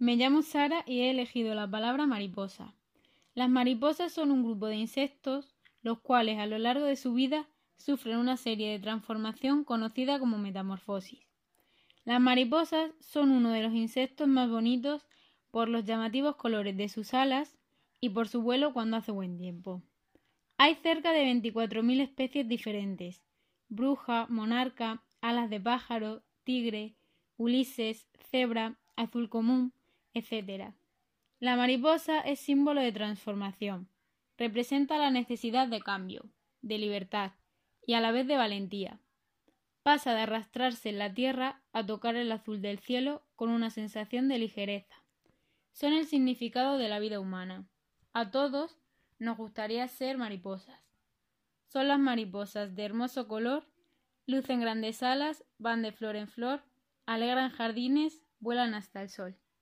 Me llamo Sara y he elegido la palabra mariposa. Las mariposas son un grupo de insectos, los cuales a lo largo de su vida sufren una serie de transformación conocida como metamorfosis. Las mariposas son uno de los insectos más bonitos por los llamativos colores de sus alas y por su vuelo cuando hace buen tiempo. Hay cerca de 24.000 especies diferentes: bruja, monarca, alas de pájaro, tigre, ulises, cebra, azul común, etc. La mariposa es símbolo de transformación. Representa la necesidad de cambio, de libertad y a la vez de valentía. Pasa de arrastrarse en la tierra a tocar el azul del cielo con una sensación de ligereza. Son el significado de la vida humana. A todos nos gustaría ser mariposas. Son las mariposas de hermoso color, lucen grandes alas, van de flor en flor, alegran jardines, vuelan hasta el sol.